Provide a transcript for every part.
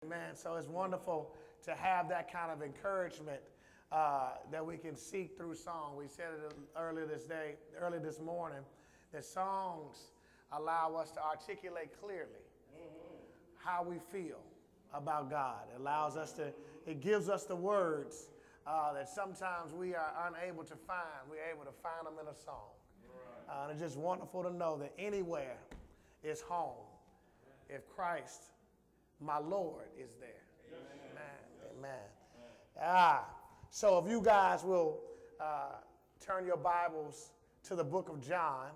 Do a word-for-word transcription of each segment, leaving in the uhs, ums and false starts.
Man, so it's wonderful to have that kind of encouragement uh, that we can seek through song. We said it earlier this day, early this morning, that songs allow us to articulate clearly how we feel about God. It allows us to, it gives us the words uh, that sometimes we are unable to find. We're able to find them in a song. Uh, and it's just wonderful to know that anywhere is home if Christ, my Lord, is there. Amen. Amen. Ah, so if you guys will uh, turn your Bibles to the book of John,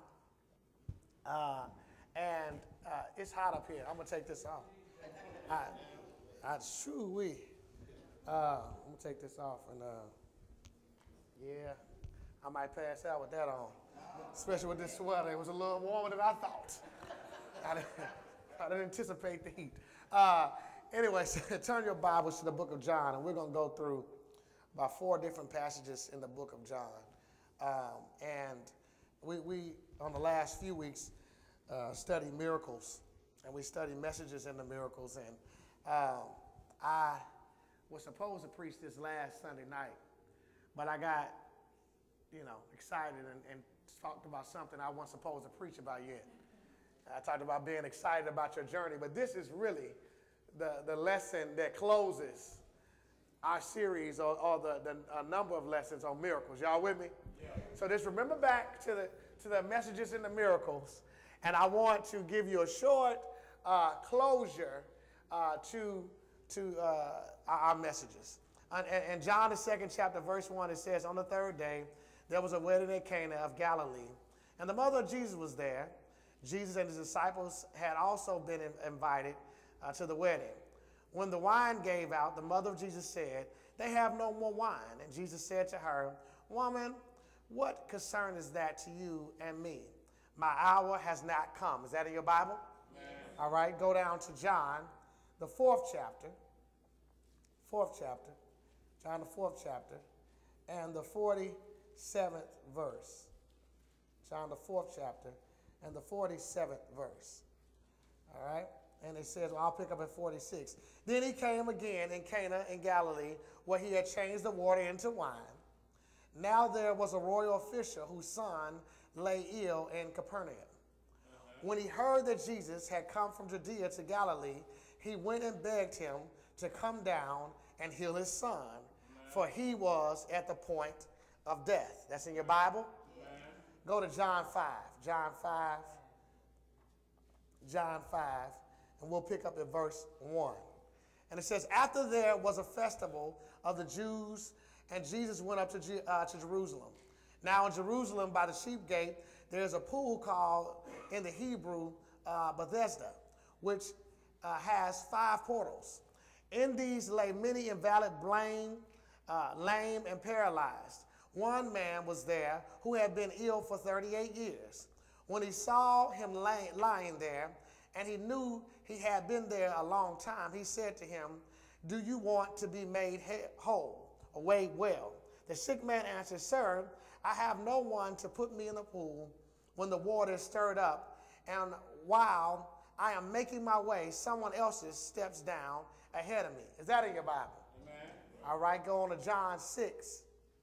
uh, and uh, it's hot up here. I'm gonna take this off. I, I sure we. Uh, I'm gonna take this off, and uh, yeah, I might pass out with that on, especially with this sweater. It was a little warmer than I thought. I didn't, I didn't anticipate the heat. Uh, anyway, so turn your Bibles to the book of John, and we're going to go through about four different passages in the book of John. Um, and we, we, on the last few weeks, uh, studied miracles, and we studied messages in the miracles. And um, I was supposed to preach this last Sunday night, but I got, you know, excited and, and talked about something I wasn't supposed to preach about yet. I talked about being excited about your journey, but this is really the, the lesson that closes our series or, or the, the a number of lessons on miracles. Y'all with me? Yeah. So just remember back to the, to the messages in the miracles, and I want to give you a short uh, closure uh, to, to uh, our, our messages. And, and John, the second chapter, verse one, it says, on the third day, there was a wedding at Cana of Galilee, and the mother of Jesus was there. Jesus and his disciples had also been invited uh, to the wedding. When the wine gave out, the mother of Jesus said, "They have no more wine." And Jesus said to her, "Woman, what concern is that to you and me? My hour has not come." Is that in your Bible? Amen. All right, go down to John, the fourth chapter. Fourth chapter. John, the fourth chapter, and the forty-seventh verse. John, the fourth chapter, and the forty-seventh verse. All right? And it says, well, I'll pick up at forty-six. Then he came again in Cana in Galilee, where he had changed the water into wine. Now there was a royal official whose son lay ill in Capernaum. Uh-huh. When he heard that Jesus had come from Judea to Galilee, he went and begged him to come down and heal his son, uh-huh. for he was at the point of death. That's in your Bible? Go to John five. John five. John five. And we'll pick up at verse one. And it says, after there was a festival of the Jews, and Jesus went up to, uh, to Jerusalem. Now in Jerusalem by the sheep gate, there's a pool called in the Hebrew uh, Bethesda, which uh, has five portals. In these lay many invalid, lame, uh, lame, and paralyzed. One man was there who had been ill for thirty-eight years. When he saw him lay, lying there, and he knew he had been there a long time, he said to him, "Do you want to be made whole or made well?" The sick man answered, "Sir, I have no one to put me in the pool when the water is stirred up, and while I am making my way, someone else steps down ahead of me." Is that in your Bible? Amen. All right, go on to John six.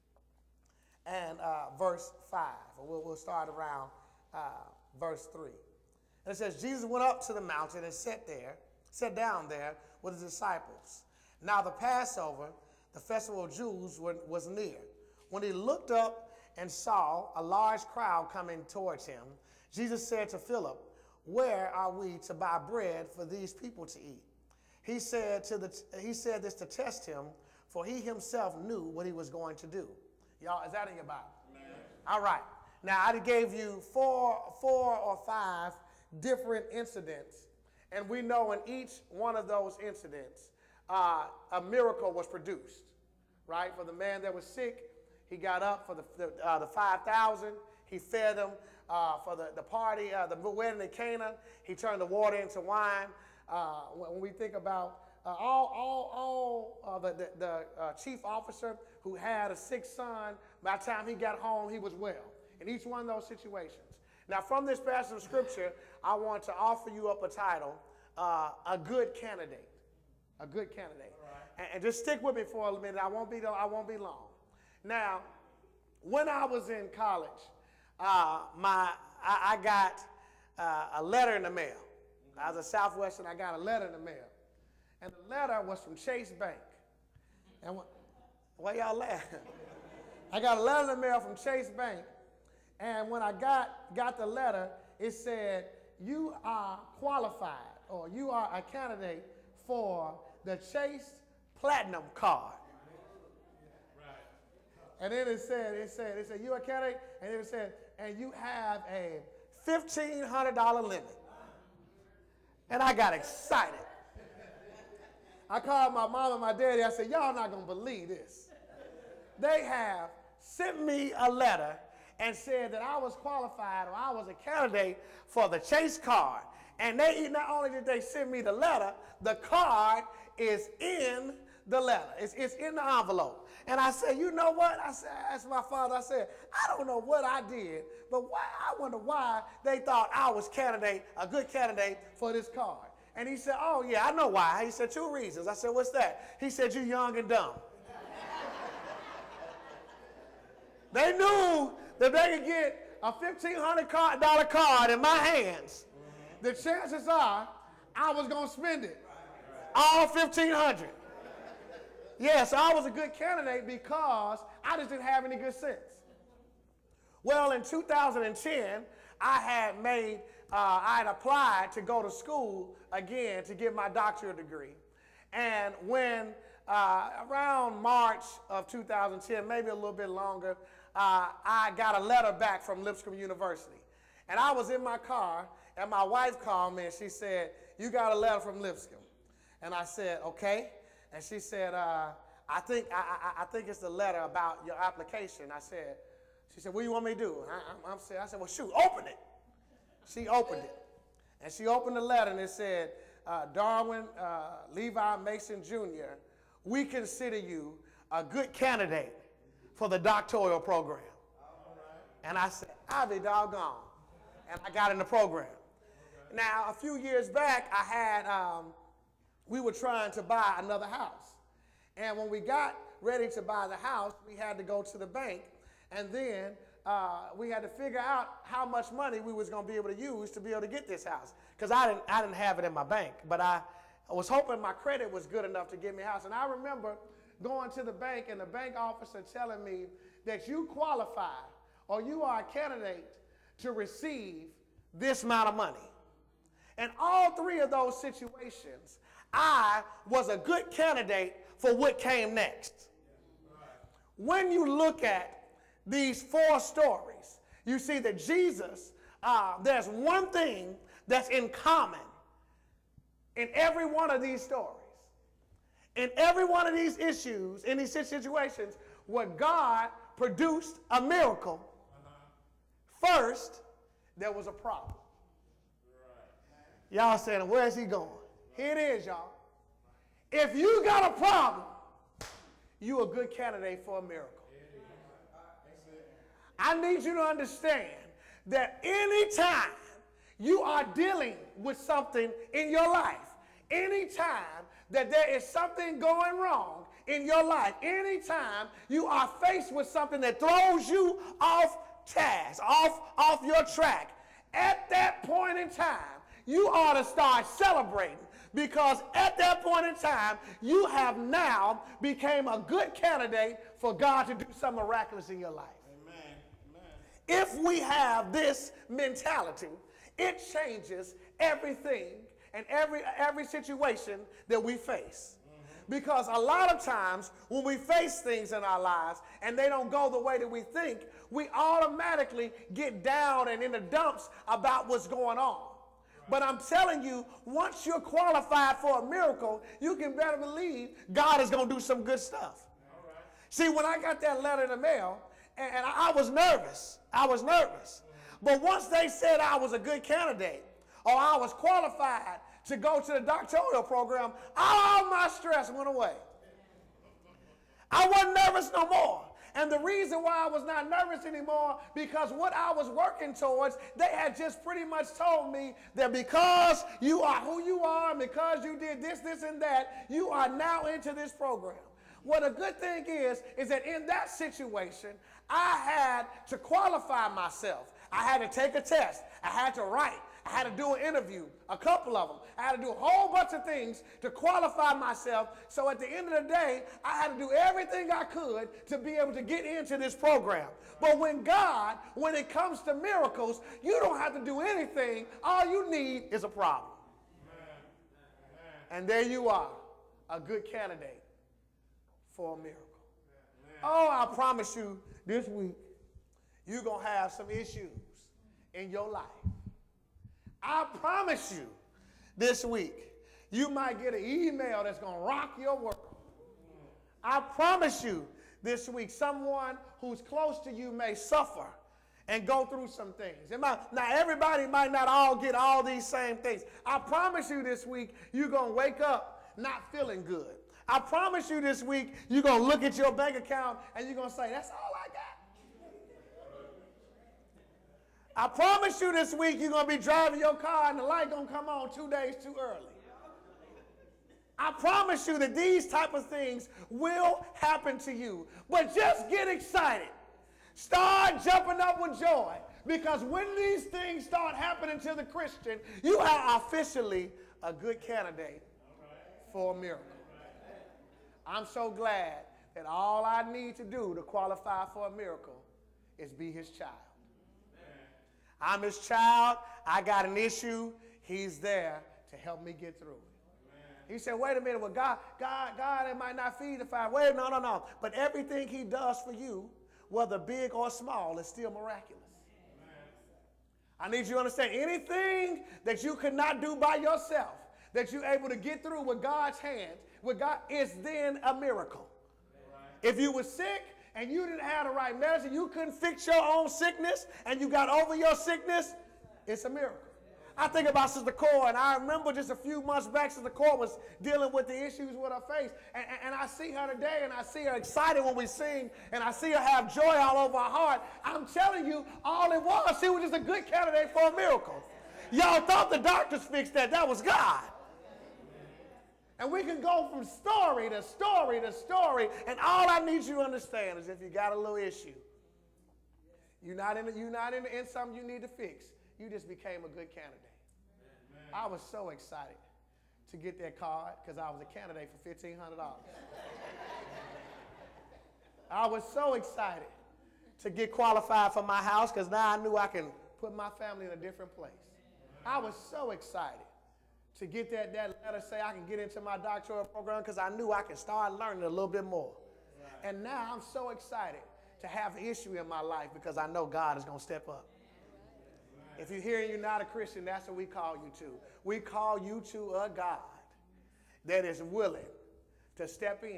And uh, verse five. We'll, we'll start around uh, verse three. And it says, Jesus went up to the mountain and sat there, sat down there with his disciples. Now the Passover, the festival of Jews, was near. When he looked up and saw a large crowd coming towards him, Jesus said to Philip, "Where are we to buy bread for these people to eat?" He said, to the, he said this to test him, for he himself knew what he was going to do. Y'all, is that in your Bible? Amen. All right. Now, I gave you four, four or five different incidents, and we know in each one of those incidents, uh, a miracle was produced, right? For the man that was sick, he got up for the, the, uh, the five thousand. He fed them. Uh, for the, the party, uh, the wedding in Cana, he turned the water into wine. Uh, when we think about Uh, all all, all uh, the, the, the uh, chief officer who had a sick son, by the time he got home, he was well. In each one of those situations. Now, from this passage of Scripture, I want to offer you up a title, uh, A Good Candidate. A good candidate. And, and just stick with me for a minute. I won't be, I won't be long. Now, when I was in college, uh, my, I, I got uh, a letter in the mail. I was at Southwestern, I got a letter in the mail. And the letter was from Chase Bank. And what, why y'all laughing? I got a letter in the mail from Chase Bank. And when I got, got the letter, it said, you are qualified, or you are a candidate for the Chase Platinum Card. And then it said, it said, it said, you're a candidate, and then it said, and you have a fifteen hundred dollar limit. And I got excited. I called my mom and my daddy. I said, y'all not going to believe this. They have sent me a letter and said that I was qualified, or I was a candidate for the Chase card. And they, not only did they send me the letter, the card is in the letter. It's, it's in the envelope. And I said, you know what? I said, I asked my father, I said, I don't know what I did, but why, I wonder why they thought I was candidate, a good candidate for this card. And he said, oh, yeah, I know why. He said, two reasons. I said, what's that? He said, you're young and dumb. They knew that they could get a fifteen hundred dollar card in my hands. The chances are I was going to spend it, all fifteen hundred. Yes, I was a good candidate because I just didn't have any good sense. Well, in two thousand ten, I had made, uh, I had applied to go to school again to get my doctorate degree. And when uh, around March of two thousand ten, maybe a little bit longer, uh, I got a letter back from Lipscomb University. And I was in my car, and my wife called me, and she said, you got a letter from Lipscomb. And I said, okay. And she said, uh, I think I, I, I think it's the letter about your application. I said, she said, what do you want me to do? I, I'm, I'm saying, I said, well, shoot, open it. She opened it. And she opened the letter, and it said, uh, Darwin uh, Levi Mason Junior, we consider you a good candidate for the doctoral program. And I said, I'll be doggone. And I got in the program. Now, a few years back, I had, um, we were trying to buy another house. And when we got ready to buy the house, we had to go to the bank. And then uh, we had to figure out how much money we was going to be able to use to be able to get this house. Because I didn't, I didn't have it in my bank. But I, I was hoping my credit was good enough to get me a house. And I remember going to the bank and the bank officer telling me that you qualify or you are a candidate to receive this amount of money. In all three of those situations, I was a good candidate for what came next. When you look at these four stories, you see that Jesus, uh, there's one thing that's in common in every one of these stories. In every one of these issues, in these situations, where God produced a miracle, first, there was a problem. Y'all saying, where's he going? Here it is, y'all. If you got a problem, you a good candidate for a miracle. I need you to understand that anytime you are dealing with something in your life, anytime that there is something going wrong in your life, anytime you are faced with something that throws you off task, off, off your track, at that point in time, you ought to start celebrating, because at that point in time, you have now became a good candidate for God to do something miraculous in your life. Amen. Amen. If we have this mentality, it changes everything and every, every situation that we face. Mm-hmm. Because a lot of times when we face things in our lives and they don't go the way that we think, we automatically get down and in the dumps about what's going on. But I'm telling you, once you're qualified for a miracle, you can better believe God is going to do some good stuff. All right. See, when I got that letter in the mail, and, and I, I was nervous. I was nervous. But once they said I was a good candidate, or I was qualified to go to the doctoral program, all my stress went away. I wasn't nervous no more. And the reason why I was not nervous anymore, because what I was working towards, they had just pretty much told me that because you are who you are, and because you did this, this, and that, you are now into this program. What a good thing is, is that in that situation, I had to qualify myself. I had to take a test. I had to write. I had to do an interview, a couple of them. I had to do a whole bunch of things to qualify myself. So at the end of the day, I had to do everything I could to be able to get into this program. But when God, when it comes to miracles, you don't have to do anything. All you need is a problem. And there you are, a good candidate for a miracle. Oh, I promise you, this week, you're going to have some issues in your life. I promise you, this week, you might get an email that's going to rock your world. I promise you, this week, someone who's close to you may suffer and go through some things. It might, now, everybody might not all get all these same things. I promise you this week, you're going to wake up not feeling good. I promise you this week, you're going to look at your bank account and you're going to say, that's all I got. I promise you this week, you're going to be driving your car and the light going to come on two days too early. I promise you that these type of things will happen to you. But just get excited. Start jumping up with joy. Because when these things start happening to the Christian, you are officially a good candidate for a miracle. I'm so glad that all I need to do to qualify for a miracle is be his child. I'm his child. I got an issue. He's there to help me get through it. He said, wait a minute. Well, God, God, God, it might not feed the fire. Wait, no, no, no. But everything he does for you, whether big or small, is still miraculous. I need you to understand, anything that you could not do by yourself, that you're able to get through with God's hand, with God, is then a miracle. If you were sick, and you didn't have the right medicine, you couldn't fix your own sickness, and you got over your sickness, it's a miracle. I think about Sister Cora, and I remember just a few months back, Sister Cora was dealing with the issues with her face, and, and, and I see her today, and I see her excited when we sing, and I see her have joy all over her heart. I'm telling you, all it was, she was just a good candidate for a miracle. Y'all thought the doctors fixed that. That was God. And we can go from story to story to story, and all I need you to understand is if you got a little issue, you're not in, you're not in, in something you need to fix, you just became a good candidate. Amen. I was so excited to get that card because I was a candidate for fifteen hundred dollars. I was so excited to get qualified for my house because now I knew I can put my family in a different place. I was so excited to get that, that letter say I can get into my doctoral program because I knew I could start learning a little bit more. Right. And now I'm so excited to have an issue in my life because I know God is going to step up. Right. If you're here and you're not a Christian, that's what we call you to. We call you to a God that is willing to step in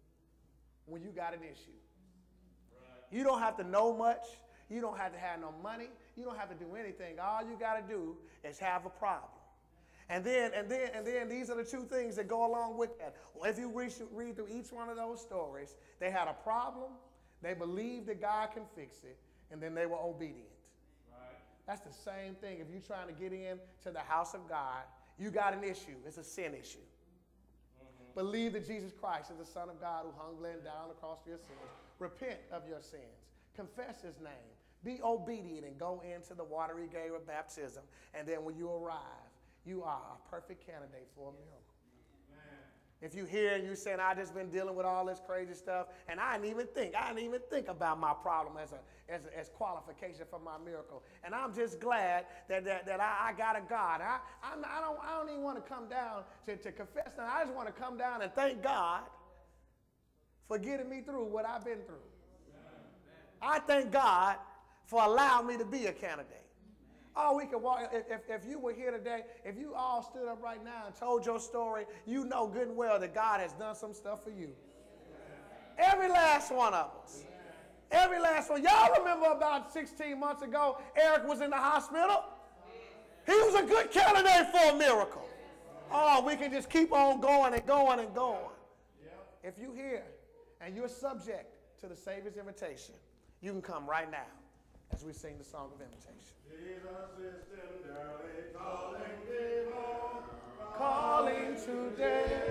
when you got an issue. Right. You don't have to know much. You don't have to have no money. You don't have to do anything. All you got to do is have a problem. And then, and then, and then these are the two things that go along with that. If you read, read through each one of those stories, they had a problem, they believed that God can fix it, and then they were obedient. Right. That's the same thing. If you're trying to get in to the house of God, you got an issue. It's a sin issue. Mm-hmm. Believe that Jesus Christ is the Son of God who hung, bled down on the cross for your sins. Repent of your sins. Confess his name. Be obedient and go into the watery grave of baptism. And then when you arrive, you are a perfect candidate for a miracle. Amen. If you hear and you're saying, I've just been dealing with all this crazy stuff, and I didn't even think, I didn't even think about my problem as a as, a, as qualification for my miracle. And I'm just glad that that, that I, I got a God. I, I'm, I, don't, I don't even want to come down to, to confess now. I just want to come down and thank God for getting me through what I've been through. Amen. I thank God for allowing me to be a candidate. Oh, we can walk. If, if, if you were here today, if you all stood up right now and told your story, you know good and well that God has done some stuff for you. Amen. Every last one of us. Amen. Every last one. Y'all remember about sixteen months ago, Eric was in the hospital? He was a good candidate for a miracle. Oh, we can just keep on going and going and going. If you're here and you're subject to the Savior's invitation, you can come right now as we sing the song of invitation. Jesus is tenderly calling me home. Calling today.